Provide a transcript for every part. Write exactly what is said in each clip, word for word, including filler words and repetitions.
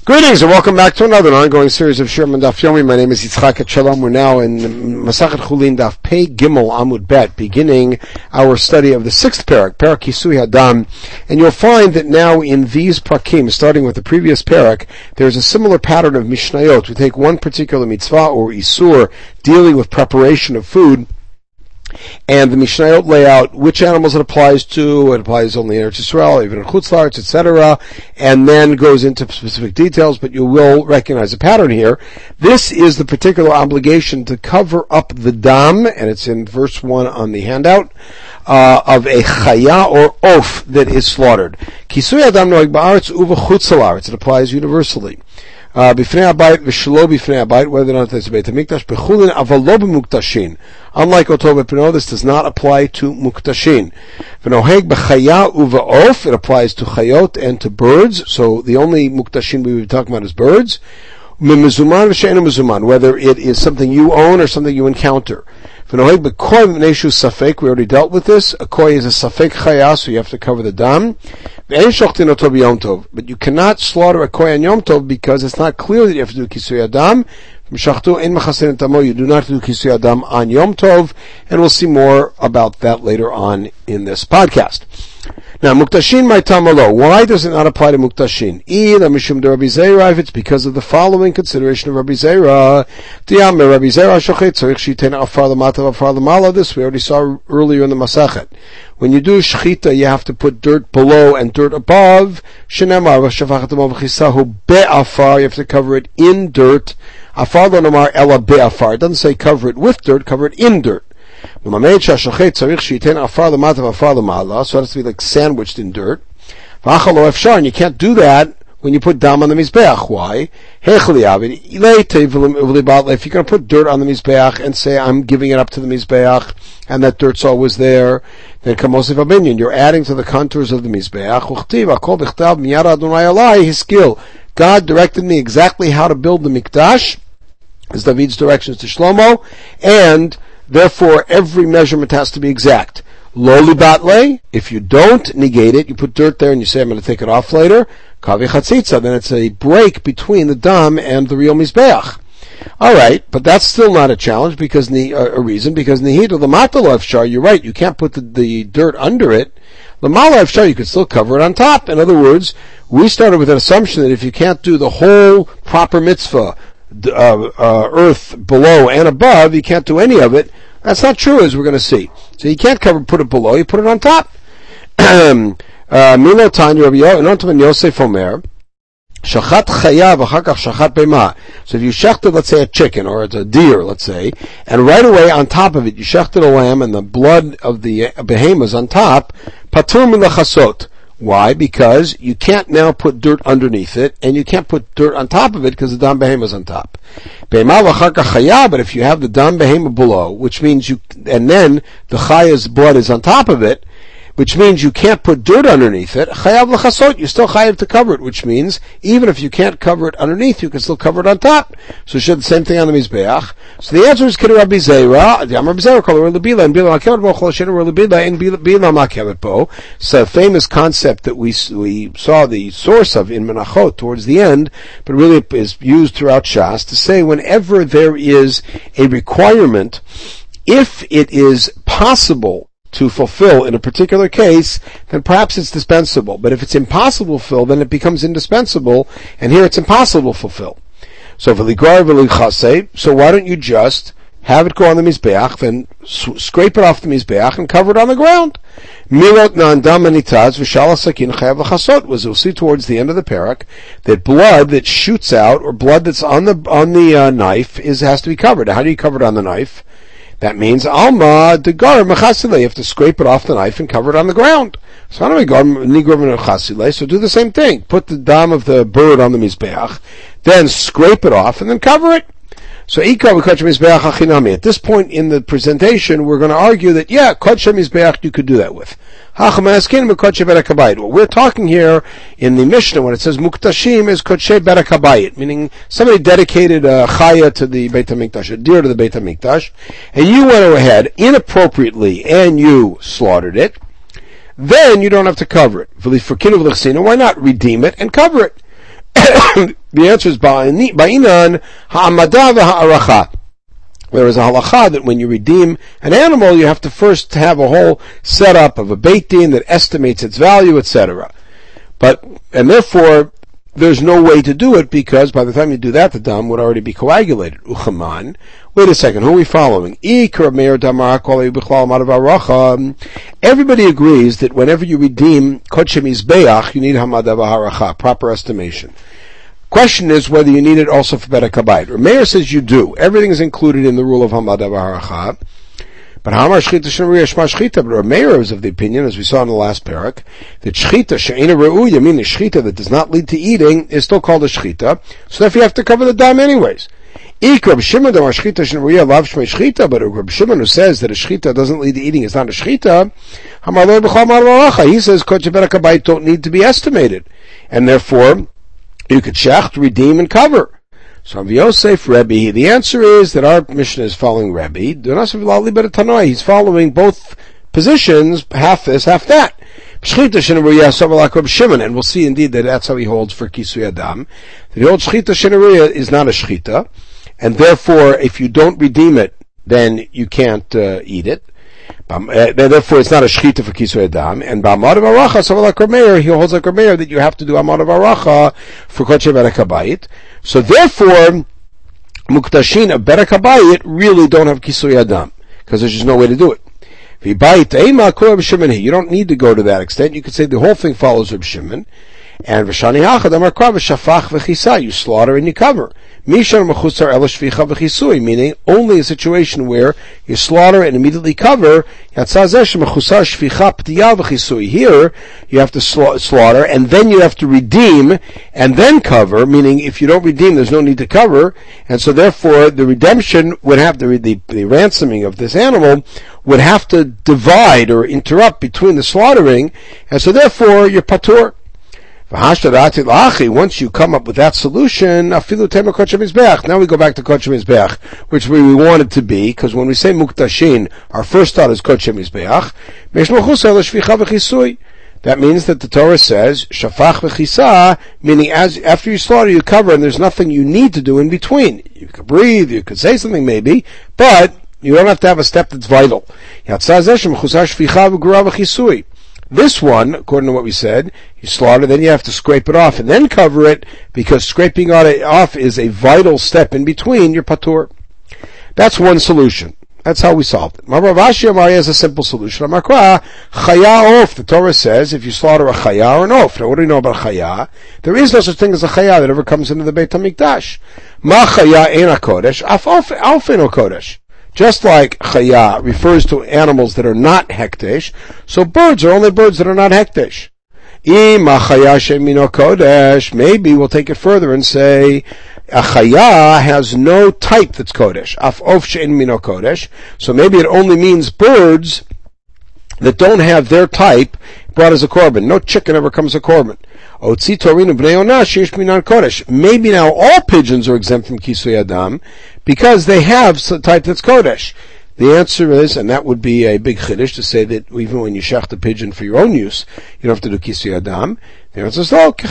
Greetings and welcome back to another ongoing series of Sherman Daf Yomi. My name is Yitzchak Shalom. We're now in Masachet Chulin Daf Pei Gimel Amud Bet, beginning our study of the sixth parak, Parak Kisui Hadam. And you'll find that now in these prakim, starting with the previous parak, there's a similar pattern of Mishnayot. We take one particular mitzvah or isur dealing with preparation of food, and the Mishnayot lay out which animals it applies to. It applies only in Eretz Yisrael, even in Chutz La'aretz, et cetera, and then goes into specific details, but you will recognize a pattern here. This is the particular obligation to cover up the dam, and it's in verse one on the handout, uh, of a chaya or oaf that is slaughtered. Kisui Adam noeg ba'aretz uva Chutz La'aretz. It applies universally. Uh, b'fnei habayit v'shelo b'fnei habayit, whether or not it's a Beit HaMikdash, b'chulin avalo b'muktashin. Unlike Otov B'Pino, this does not apply to muktashin. V'noheg b'chaya uva'of, it applies to chayot and to birds, so the only muktashin we would be talking about is birds. M'mezuman v'she'enu mezuman, whether it is something you own or something you encounter. V'noheg b'koi m'neshu safek, we already dealt with this. A koi is a safek chaya, so you have to cover the dam. But you cannot slaughter a koi on Yom Tov because it's not clear that you have to do Kisui Adam. You do not do Kisui Adam on Yom Tov, and we'll see more about that later on in this podcast. Now, Muktashin my tamalo. Why does it not apply to Muktashin? Ila mishum de Rabbi Zera, if it's because of the following consideration of Rabbi Zera. Diyam Rabbi Zera shochet tzarich shiten afar lamata afar lamala. This we already saw earlier in the Masachet. When you do shchita, you have to put dirt below and dirt above. Shenemar v'shafachat v'chisahu be'afar. You have to cover it in dirt. Afar lo nomar ela be'afar. It doesn't say cover it with dirt, cover it in dirt. So it has to be like sandwiched in dirt. And you can't do that when you put dam on the mizbeach. Why? If you're going to put dirt on the mizbeach and say, I'm giving it up to the mizbeach, and that dirt's always there, then kamosiv abinyan, you're adding to the contours of the mizbeach. His skill. God directed me exactly how to build the mikdash, as David's directions to Shlomo, and therefore, every measurement has to be exact. Lo libatle, if you don't negate it, you put dirt there and you say, I'm going to take it off later. Kavi chatzitza, then it's a break between the dam and the real mizbeach. Alright, but that's still not a challenge, because uh, a reason, because nihid l'mata lo efshar, you're right, you can't put the, the dirt under it. L'mala efshar, you can still cover it on top. In other words, we started with an assumption that if you can't do the whole proper mitzvah, Uh, uh, earth below and above, you can't do any of it. That's not true, as we're going to see. So you can't cover, put it below, you put it on top. Milo Tanya Rabbi Yosef Omer, Shachat Chayav Achakach Shachat Bema. So if you shechted, let's say, a chicken, or it's a deer, let's say, and right away on top of it, you shechted a lamb, and the blood of the behemoth on top, Patur min lachasot. Why? Because you can't now put dirt underneath it, and you can't put dirt on top of it because the dam behema is on top. But if you have the dam behema below, which means you, and then the chaya's blood is on top of it, which means you can't put dirt underneath it, chayav l'chasot, you still chayav to cover it, which means even if you can't cover it underneath, you can still cover it on top. So you should the same thing on the mizbeach. So the answer is Kiddu Rabbi Zera, the Amar Rabbi Zera, Kol Rabbi and Bila Makevet Bo, Chol Shenu Rabbi Bila, and Bila Makevet Bo. It's a famous concept that we, we saw the source of in Menachot towards the end, but really is used throughout Shas to say whenever there is a requirement, if it is possible to fulfill in a particular case, then perhaps it's dispensable. But if it's impossible to fulfill, then it becomes indispensable, and here it's impossible to fulfill. So so why don't you just have it go on the mizbeach, then scrape it off the mizbeach and cover it on the ground? Milot nandam anitaz v'shala sakin chayav l'chasot. Was we'll see towards the end of the parak that blood that shoots out, or blood that's on the on the uh, knife, is has to be covered. How do you cover it on the knife? That means alma degar mechasile. You have to scrape it off the knife and cover it on the ground. So do do the same thing. Put the dam of the bird on the mizbeach, then scrape it off, and then cover it. So at this point in the presentation, we're going to argue that yeah, kodsha mizbeach you could do that with. What we're talking here in the Mishnah when it says muktashim is kodshe berakabayit, meaning somebody dedicated a chaya to the Beit HaMikdash, a deer to the Beit HaMikdash, and you went ahead inappropriately and you slaughtered it. Then you don't have to cover it. Why not redeem it and cover it? The answer is ba'inan ha'amada v'ha'aracha. There is a halacha that when you redeem an animal, you have to first have a whole setup of a beit din that estimates its value, et cetera. But, and therefore, there's no way to do it because by the time you do that, the dam would already be coagulated. Uchaman. Wait a second, who are we following? Everybody agrees that whenever you redeem kodshe mizbeach, you need hamada v'haracha, proper estimation. Question is whether you need it also for Berek HaBayit. Rameir says you do. Everything is included in the rule of Hamada V'Haracha. But Hamar Shchita Shemariya Shma Shchita. But Rameir is of the opinion, as we saw in the last parak, that Shchita She'ena Re'uya, meaning Shchita that does not lead to eating, is still called a Shchita. So therefore you have to cover the dam anyways. Ik Reb Shimon Damar Shchita Shemariya Lav Shmei Shchita. But Reb Shimon who says that a Shchita doesn't lead to eating is not a Shchita. Hamar Lo B'chal Mar V'Haracha. He says Kodesh Berek HaBayit don't need to be estimated. And therefore, you could shecht, redeem, and cover. So Rav Yosef Rebbe, the answer is that our Mishnah is following Rebbe. He's following both positions, half this, half that. And we'll see indeed that that's how he holds for Kisui Adam. That he holds Shchita Shenaruya is not a Shchita, and therefore if you don't redeem it, then you can't uh, eat it. Uh, therefore, it's not a shchita for kisui adam. And ba'amad v'aracha, so like Rameir, he holds like Rameir that you have to do amad v'aracha for kodesh berek habayit. So therefore, muktashin of berek habayit really don't have kisui adam because there's just no way to do it. You don't need to go to that extent. You could say the whole thing follows Reb Shimon. And v'shani hachad amar krav v'shafach v'chisa, you slaughter and you cover. Mishar mechusar el shvicha v'chisui, meaning only a situation where you slaughter and immediately cover. Yatzazesh mechusar shvicha p'tiyah v'chisui. Here you have to sla- slaughter and then you have to redeem and then cover. Meaning, if you don't redeem, there's no need to cover. And so, therefore, the redemption would have to the, the ransoming of this animal would have to divide or interrupt between the slaughtering, and so therefore you're patur. Once you come up with that solution, now we go back to kodesh mizbeach, which we want it to be, because when we say muktashin, our first thought is kodesh mizbeach. That means that the Torah says shafach v'chisa, meaning as after you slaughter you cover, and there's nothing you need to do in between. You could breathe, you could say something maybe, but you don't have to have a step that's vital. This one, according to what we said, you slaughter, then you have to scrape it off and then cover it, because scraping it off is a vital step in between your patur. That's one solution. That's how we solved it. Rav Ashi Amari has a simple solution. Amarkra, chaya off. The Torah says if you slaughter a chaya or an off. Now what do we know about chaya? There is no such thing as a chaya that ever comes into the Beit HaMikdash. Ma chaya ein HaKodesh, af alf ein HaKodesh. Just like chaya refers to animals that are not hekdesh, so birds are only birds that are not hekdesh. Maybe we'll take it further and say a chaya has no type that's kodesh. Af of she'en mino kodesh. So maybe it only means birds that don't have their type brought as a korban. No chicken ever comes a korban. Maybe now all pigeons are exempt from kisui adam because they have a type that's kodesh. The answer is, and that would be a big chiddush to say that even when you shecht a pigeon for your own use, you don't have to do kisui adam. The answer is, no,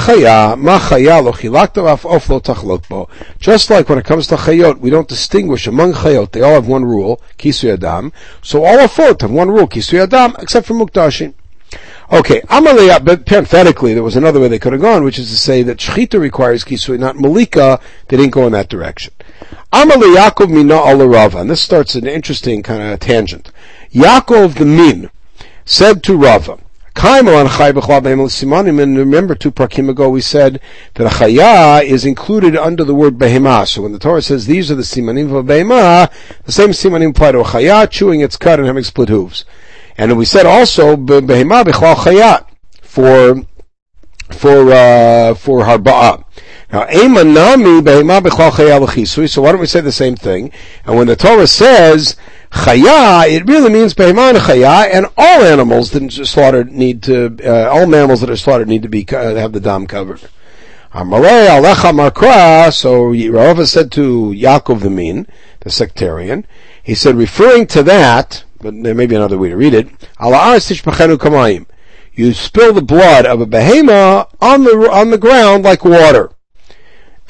just like when it comes to chayot, we don't distinguish among chayot. They all have one rule, kisui adam. So all afot have one rule, kisui adam, except for muktashin. Okay, Amaliyah, but parenthetically, there was another way they could have gone, which is to say that Shechita requires Kisui, not Malika. They didn't go in that direction. Amaliyah Yaakov Mina ala Rava, and this starts an interesting kind of tangent. Yaakov the Min said to Rava, and remember two prakim ago we said that a chaya is included under the word behemah. So when the Torah says these are the simanim of a behemah, the same simanim apply to a chaya, chewing its cud and having split hooves. And we said also behemah bichlal chayat for for uh, for harba'ah. Now emanami behemah bichlal chayat l'chisui. So why don't we say the same thing? And when the Torah says chaya, it really means behemah and chaya, and all animals that are slaughtered need to uh, all mammals that are slaughtered need to be uh, have the dam covered. Amarei alecha markra. So Rava said to Yaakov the Min, the sectarian, he said, referring to that, but there may be another way to read it. You spill the blood of a behema on the on the ground like water.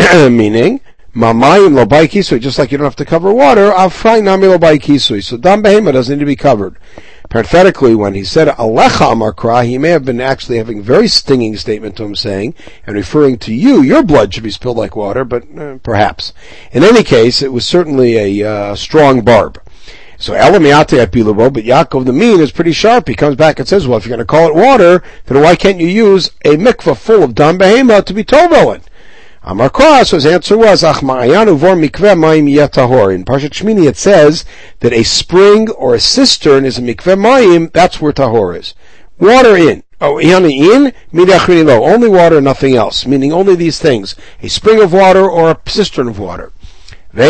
Meaning, Mamayim lo bai kisui, just like you don't have to cover water, afrai nami lo bai kisui. So dam behema doesn't need to be covered. Parenthetically, when he said Alecha Amar Kra, he may have been actually having a very stinging statement to him saying, and referring to you, your blood should be spilled like water, but uh, perhaps. In any case, it was certainly a uh, strong barb. So Elamiate Apilubo, but Yaakov the mean is pretty sharp. He comes back and says, well, if you're going to call it water, then why can't you use a mikvah full of dam behema to be tovel in? Amar Kra, so his answer was, Ach ma'ayan uvor mikveh mayim yatahor. In Parshat Shmini it says that a spring or a cistern is a mikveh mayim, that's where tahor is. Water in. Oh, in, midachrini lo. Only water, nothing else. Meaning only these things. A spring of water or a cistern of water. So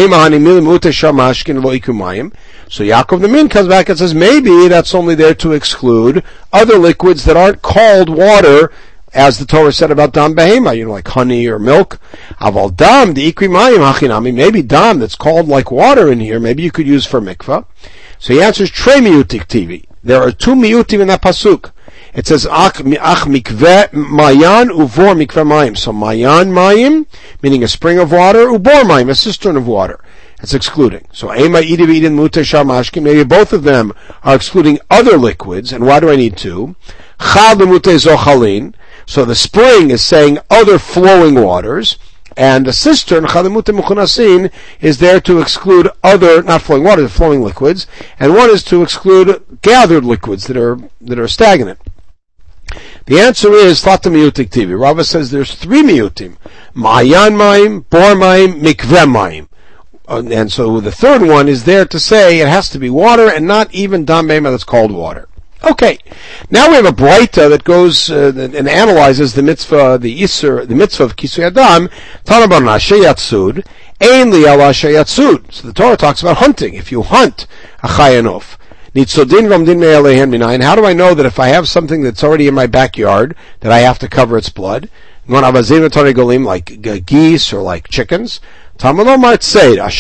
Yaakov the Min comes back and says, maybe that's only there to exclude other liquids that aren't called water, as the Torah said about dam behema, you know, like honey or milk. Aval dam, the ikri mayim hachinami, maybe dam that's called like water in here, maybe you could use for mikvah. So he answers, tre miyutik tivi. There are two miyutim in that pasuk. It says, ach, ach mikveh mayan uvor mikveh mayim. So mayan mayim, meaning a spring of water, ubor mayim, a cistern of water. It's excluding. So ema idiv idin mute shamashkim, maybe both of them are excluding other liquids, and why do I need two? Chal mute zochalin. So the spring is saying other flowing waters, and the cistern, chalimute muchunasin, is there to exclude other, not flowing waters, flowing liquids, and one is to exclude gathered liquids that are, that are stagnant. The answer is, Tlata miyutik tivi. Rava says there's three miyutim. Ma'ayan mayim, bor mayim, mikveh mayim. And so the third one is there to say it has to be water and not even dam behema that's called water. Okay, now we have a Braita that goes uh, and analyzes the mitzvah, the Isser, the mitzvah of Kisui Adam. Tanaban Asher Yatsud, Ein Li Ala Asher Yatsud. So the Torah talks about hunting. If you hunt a chayanof, Nitzodin Ramdin Me'alehen Minayin. How do I know that if I have something that's already in my backyard that I have to cover its blood? Like geese or like chickens. It's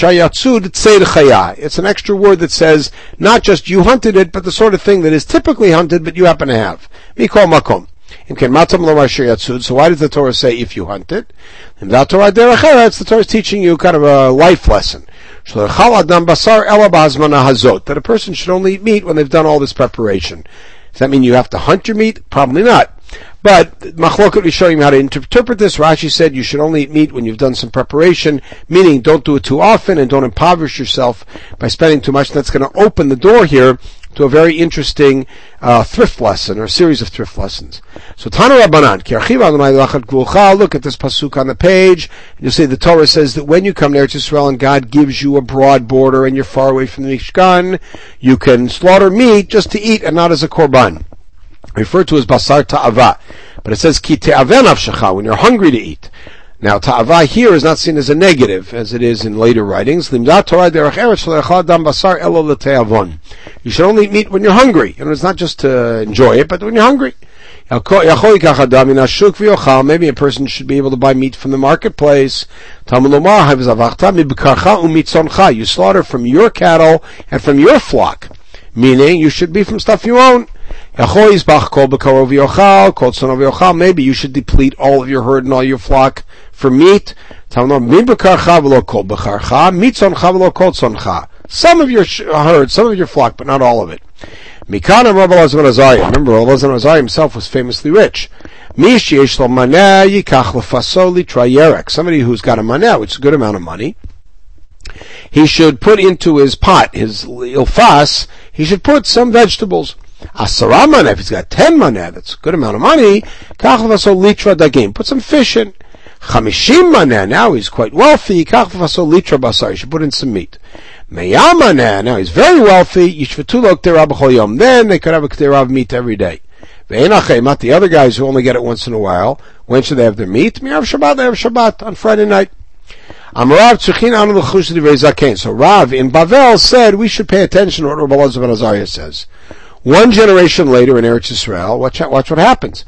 an extra word that says not just you hunted it, but the sort of thing that is typically hunted, but you happen to have. Mikol makom. So why does the Torah say if you hunt it? The Torah is teaching you kind of a life lesson. That a person should only eat meat when they've done all this preparation. Does that mean you have to hunt your meat? Probably not. But Machloket is showing you how to interpret this. Rashi said you should only eat meat when you've done some preparation, meaning don't do it too often and don't impoverish yourself by spending too much. That's going to open the door here to a very interesting uh, thrift lesson, or a series of thrift lessons. So Tana Rabbanan, look at this pasuk on the page, and you'll see the Torah says that when you come to Eretz Yisrael and God gives you a broad border and you're far away from the Mishkan, you can slaughter meat just to eat and not as a korban. Referred to as basar ta'ava, but it says ki te'aveh nafshecha, when you're hungry to eat. Now ta'ava here is not seen as a negative, as it is in later writings. Limdat Torah derech eretz shelo dam basar elo lete'avon. You should only eat meat when you're hungry, and it's not just to enjoy it, but when you're hungry. Maybe a person should be able to buy meat from the marketplace. You slaughter from your cattle and from your flock, meaning you should be from stuff you own. Maybe you should deplete all of your herd and all your flock for meat. Some of your herd, some of your flock, but not all of it. Remember, Rabbi Elazar himself was famously rich. Somebody who's got a maneh, which is a good amount of money, he should put into his pot, his ilfas, he should put some vegetables. Asara maneh, if he's got ten maneh, that's a good amount of money, put some fish in. Chamishim maneh, now he's quite wealthy, he should put in some meat. Me'ah maneh, now he's very wealthy, then they could have a k'terah of meat every day. Not the other guys who only get it once in a while. When should they have their meat? Mirav Shabbat, they have Shabbat on Friday night. So Rav in Bavel said we should pay attention to what Rabbi Elazar ben Azariah says. One generation later in Eretz Yisrael, watch, watch what happens.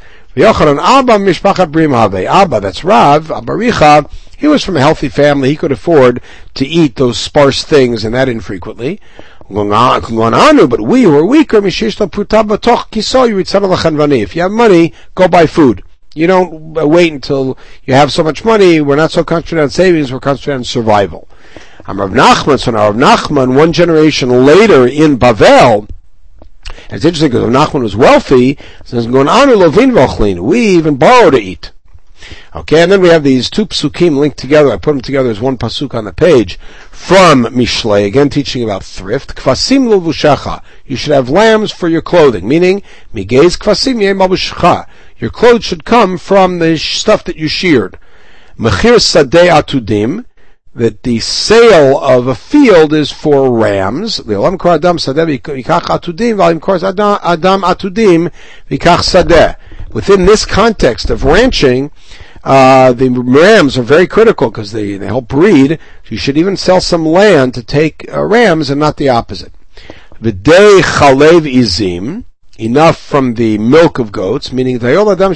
Abba, that's Rav, Abaricha, he was from a healthy family, he could afford to eat those sparse things, and that infrequently. But we who are weaker, if you have money, go buy food. You don't wait until you have so much money. We're not so concentrated on savings, we're concentrated on survival. I'm Rav Nachman, so now Rav Nachman, one generation later in Bavel, and it's interesting because Rav Nachman was wealthy, so it's going on lovin vochlin. We even borrow to eat. Okay, and then we have these two psukim linked together. I put them together as one pasuk on the page from Mishlei, again teaching about thrift. Kvasim levushecha. You should have lambs for your clothing, meaning migez kvasim yeh mabushecha. Your clothes should come from the stuff that you sheared. Mechir sadeh atudim. That the sale of a field is for rams. Le'olam kor adam sadeh v'ikach atudim, v'alim kor adam atudim v'ikach sadeh. Within this context of ranching, uh, the rams are very critical because they, they help breed. You should even sell some land to take uh, rams and not the opposite. V'dei chalev izim. Enough from the milk of goats, meaning you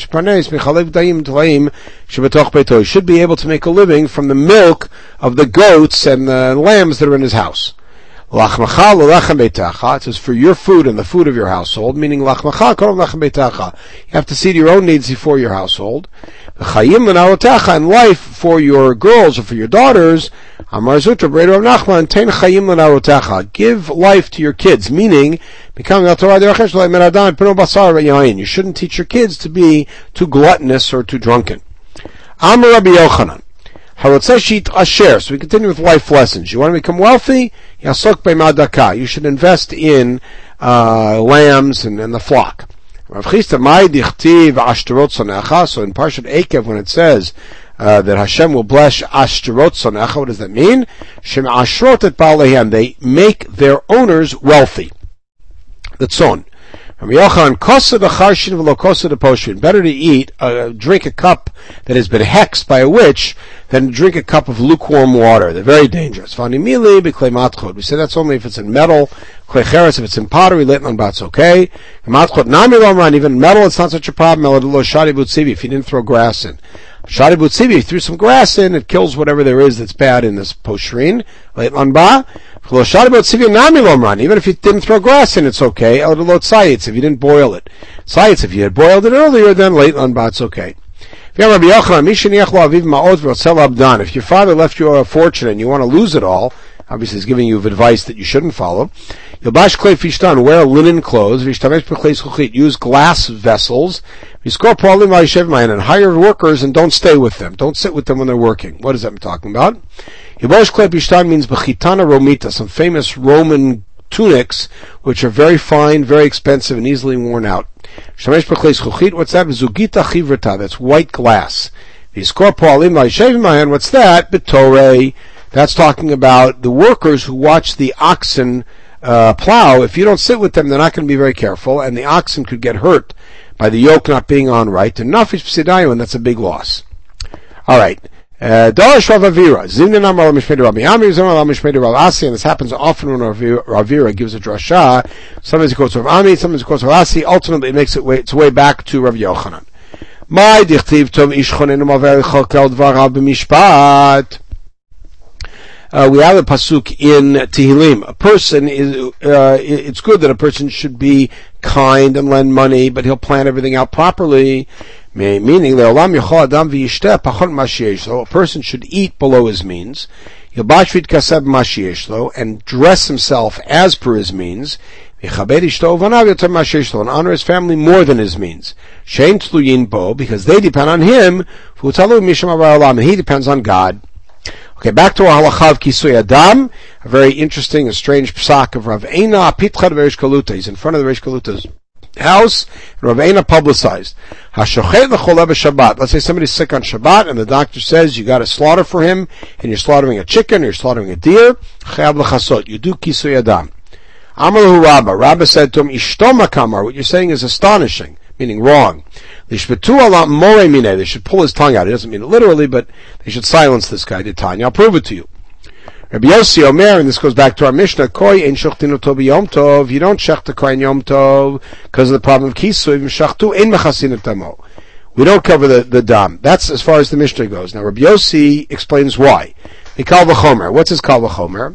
should be able to make a living from the milk of the goats and the lambs that are in his house. It says for your food and the food of your household, meaning you have to see to your own needs before your household. And life for your girls or for your daughters, give life to your kids, meaning you shouldn't teach your kids to be too gluttonous or too drunken. Amar Rabbi Yochanan. So we continue with life lessons. You want to become wealthy? You should invest in uh, lambs and, and the flock. So in Parshat Ekev, when it says uh, that Hashem will bless Ashterot Sonecha, what does that mean? Shem Ashrot et Ba'alehem. They make their owners wealthy. That's on. Better to eat, uh, drink a cup that has been hexed by a witch than drink a cup of lukewarm water. They're very dangerous. We say that's only if it's in metal. If it's in pottery, it's okay. Even metal, it's not such a problem. If you didn't throw grass in. Shadi Butzivi, if you threw some grass in, it kills whatever there is that's bad in this poshrin. Even if you didn't throw grass in, it's okay. If you didn't boil it. If you had boiled it earlier, then late lanba, it's okay. If your father left you a fortune and you want to lose it all, obviously he's giving you advice that you shouldn't follow. Wear linen clothes. Use glass vessels. And hire workers and don't stay with them. Don't sit with them when they're working. What is that I'm talking about? Means bechitana romita, some famous Roman tunics, which are very fine, very expensive, and easily worn out. What's that? Zugita chivrata. That's white glass. What's that? Betore. That's talking about the workers who watch the oxen uh, plow. If you don't sit with them, they're not going to be very careful, and the oxen could get hurt by the yoke not being on right. And nafish p'sidayu, and that's a big loss. All right. Darash Rav Avira. Zimna namar l'mishmei Rabbi Amir, zimna l'mishmei Rav Asi, and this happens often when Rav Avira gives a drasha. Sometimes he quotes Rav Ami, sometimes he quotes Rav Asi. Ultimately, it makes it way, its way back to Rav Yochanan. My dichtiv tov ish chonenu maver chokel dvarav b'mishpat. Uh, we have a pasuk in Tehillim. A person is, uh, it's good that a person should be kind and lend money, but he'll plan everything out properly. Meaning, so a person should eat below his means, and dress himself as per his means, and honor his family more than his means. Because they depend on him, and he depends on God. Okay, back to our halacha of Kisui Adam, a very interesting and strange psak of Rav Eina Pitcha de Reish Kaluta. He's in front of the Reish Kaluta's house, and Rav Eina publicized. Hashochet l'choleh b'Shabbat. Let's say somebody's sick on Shabbat, and the doctor says you got to slaughter for him, and you're slaughtering a chicken, or you're slaughtering a deer. Chayav l'chasot. You do Kisui Adam. Amar lahu Rabba. Rabba said to him, Ishto makamar. What you're saying is astonishing, meaning wrong. They should pull his tongue out. He doesn't mean it literally, but they should silence this guy. Tanya, I'll prove it to you. Rabbi Yossi Omer, and this goes back to our Mishnah, Koi ein shochtinu to b'yom tov. You don't shech the koi in yom tov because of the problem of kisu. Even shachtu ein mechasin etamo. We don't cover the, the dam. That's as far as the Mishnah goes. Now Rabbi Yossi explains why. He kal v'chomer. What's his kal v'chomer?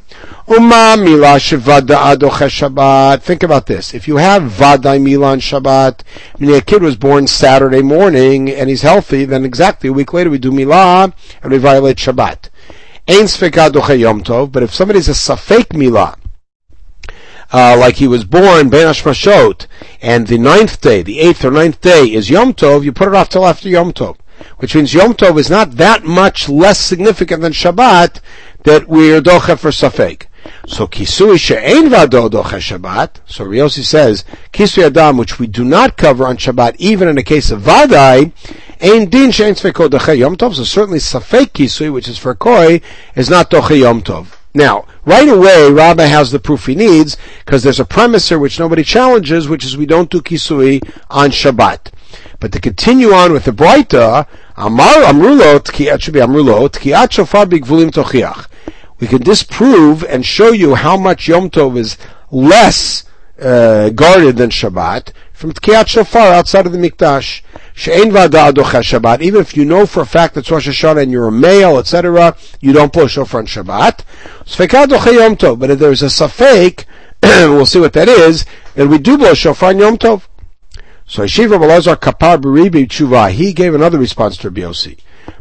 Uma mila shevada adoche Shabbat. Think about this. If you have vadai mila on Shabbat, meaning a kid was born Saturday morning and he's healthy, then exactly a week later we do milah and we violate Shabbat. Ein sfeka adoche Yom Tov, but if somebody's a safek milah, uh, like he was born ben hashmashot, and the ninth day, the eighth or ninth day is Yom Tov, you put it off till after Yom Tov. Which means Yom Tov is not that much less significant than Shabbat that we're doche for safek. So kisui she'ein vado doche Shabbat. So Riosi says kisui adam, which we do not cover on Shabbat, even in the case of vadai, ein din she'ein sfeko doche Yom Tov. So certainly safek kisui, which is for koi, is not doche Yom Tov. Now, right away, Rabbi has the proof he needs because there's a premise here which nobody challenges, which is we don't do kisui on Shabbat. But to continue on with the Braita, Amar Amrulo Tkiat should be Amrulo Tkiat Shofar Bigvulim Tochiach. We can disprove and show you how much Yom Tov is less uh, guarded than Shabbat from Tkiat Shofar outside of the Mikdash. She'ein vada adoche Shabbat. Even if you know for a fact that it's Rosh Hashanah and you're a male, et cetera, you don't blow shofar on Shabbat. Sfeka adoche Yom Tov. But if there's a safek, we'll see what that is, then we do blow shofar on Yom Tov. So Yeshiva Rabbi Elazar Kapar B'Ribi Tshuva, he gave another response to Rabbi Yossi.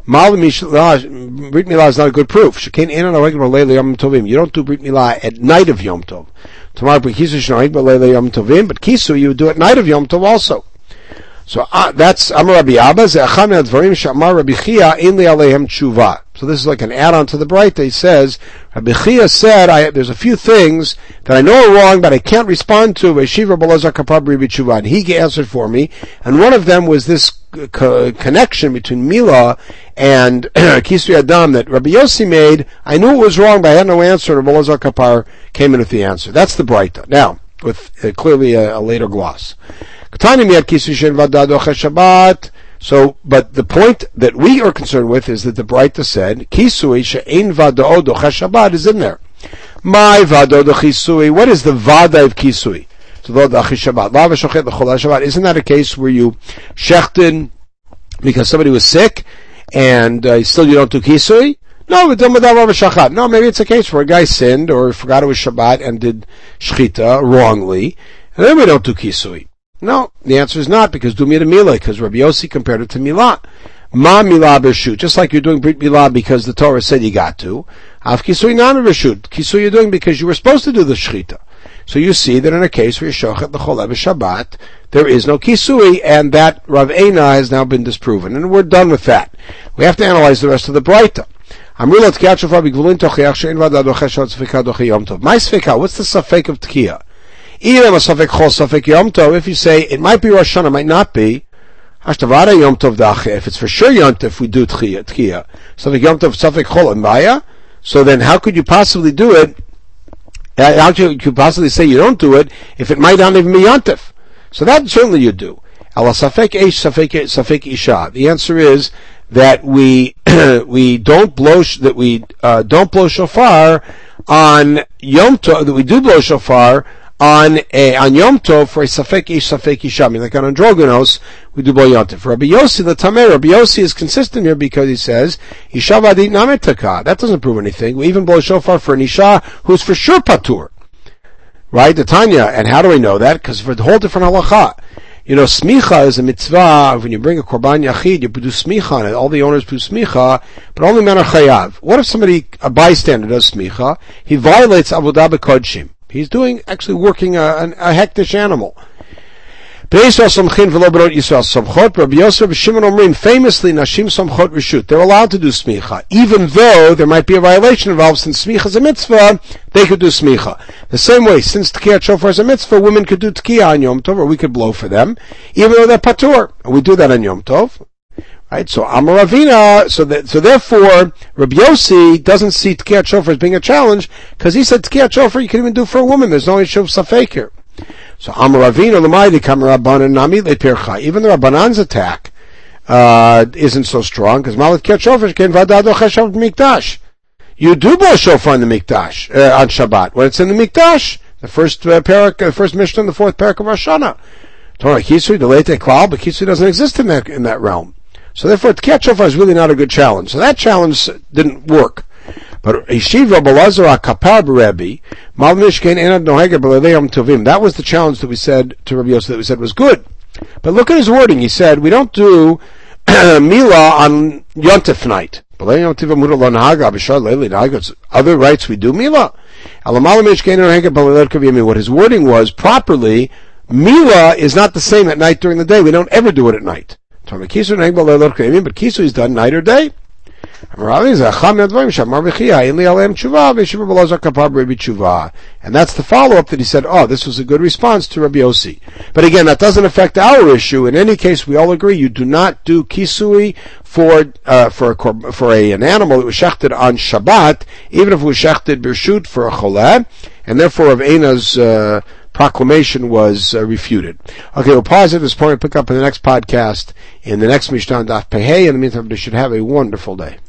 Brit Milah is not a good proof. Shekein Einan Noheg B'Leila Yom Tovim. You don't do Brit Milah at night of Yom Tov. Tomorrow B'Kisu Shnoheg B'Leila Yom Tovim, but Kisu you do at night of Yom Tov also. So uh, that's Amar Rabbi Abba Ze'acham Advarim She'amar Rabbi Chia Ein Li Aleihem Tshuva. So this is like an add-on to the Braita. He says Rabbi Chia said, I, "There's a few things that I know are wrong, but I can't respond to." Yeshiva Rabbi Elazar Kapar B'Ribi Tshuva, and he answered for me. And one of them was this co- connection between Milah and Kisui Adam that Rabbi Yossi made. I knew it was wrong, but I had no answer. Rabbi Elazar Kapar came in with the answer. That's the Braita. Now, with uh, clearly a, a later gloss. So, but the point that we are concerned with is that the Braita said, Kisui she'ein vada'o doche Shabbat is in there. My vada'o dochisui, what is the vada of Kisui? So, Shabbat. Isn't that a case where you shechted because somebody was sick and uh, still you don't do Kisui? No, no, maybe it's a case where a guy sinned or forgot it was Shabbat and did shchita wrongly, and then we don't do Kisui. No, the answer is not, because do Mila Milah, because Rabbi Yossi compared it to Milah. Ma Milah B'Reshut, just like you're doing Brit Milah because the Torah said you got to. Av Kisui Nan B'Reshut, Kisui you're doing because you were supposed to do the Shechita. So you see that in a case where you shochet the Cholev Shabbat, there is no Kisui, and that Rav Eina has now been disproven. And we're done with that. We have to analyze the rest of the Braita. Amrulot Tkiat Shofar B'Gvulin Tochiach She'en Vada Doche Shot Sfeka Doche Yom Tov. My Sfeka, what's the Safek of Tkiya? Even a Safek Chol Safek Yom Tov, if you say it might be Rosh Hashanah, it might not be, Hashtavada Yom Tov Dache, if it's for sure Yom Tov, we do Tkiya, Tkiya. Safek Yom Tov, Safek Chol and Maya, so then how could you possibly do it, how could you possibly say you don't do it, if it might not even be Yom Tov? So that certainly you do. Ala Safek Eish, Safek, Safek Isha. The answer is that we, we don't blow, that we, uh, don't blow shofar on Yom Tov, that we do blow shofar on a, on Yom Tov for a Safek Ish, Safek Isha. I mean, like on Androgynos, we do blow Yom Tov. For Rabbi Yossi, the Tamer, Rabbi Yossi is consistent here because he says, Isha Vadit Nametaka. That doesn't prove anything. We even blow shofar for an Isha who's for sure Patur. Right? The Tanya. And how do we know that? Because for the whole different halacha. You know, smicha is a mitzvah. When you bring a korban yachid, you do smicha on it. All the owners do smicha, but only men are chayav. What if somebody, a bystander, does smicha? He violates avodah b'kodshim. He's doing, actually working a, a, a hektish animal. Famously, nashim samchot reshut. They're allowed to do smicha, even though there might be a violation involved. Since smicha is a mitzvah, they could do smicha. The same way, since tkiyat shofar is a mitzvah, women could do tkiyah on Yom Tov, or we could blow for them, even though they're patur. And we do that on Yom Tov. Right? So Amar Ravina, so that, so therefore, Rabbi Yossi doesn't see tkiyat shofar as being a challenge, because he said tkiyat shofar you can even do for a woman. There's no issue of safek here. So Amar Ravina l'maydi kam Rabbanan nami le'pircha. Even the Rabbanan's attack uh, isn't so strong, because malat tkiyat shofar can vada doche shofar b'mikdash. You do blow shofar in the mikdash uh, on Shabbat when it's in the mikdash. The first uh, parak, the first Mishnah, and the fourth parak of Rosh Hashanah. Torah kisui delete klal, but kisui doesn't exist in that in that realm. So therefore, tkiyat shofar is really not a good challenge. So that challenge didn't work. But Yeshiva Belazar Kapar Rebbe, Mal Mishkein Enad Noheger B'Leilei Yom Tovim. That was the challenge that we said to Rabbi Yosef that we said was good. But look at his wording. He said, we don't do Mila on Yontif night. Other rights we do Mila. What his wording was, properly, Mila is not the same at night during the day. We don't ever do it at night. But Kisu is done night or day. And that's the follow-up that he said, oh, this was a good response to Rabbi Yossi. But again, that doesn't affect our issue. In any case, we all agree you do not do kisui for uh, for a, for a, an animal that was shechted on Shabbat, even if it was shechted birshut for a choleh, and therefore Rav Eina's uh, proclamation was uh, refuted. Okay, we'll pause at this point and pick up in the next podcast in the next Mishnah Daf Pehei. In the meantime, you should have a wonderful day.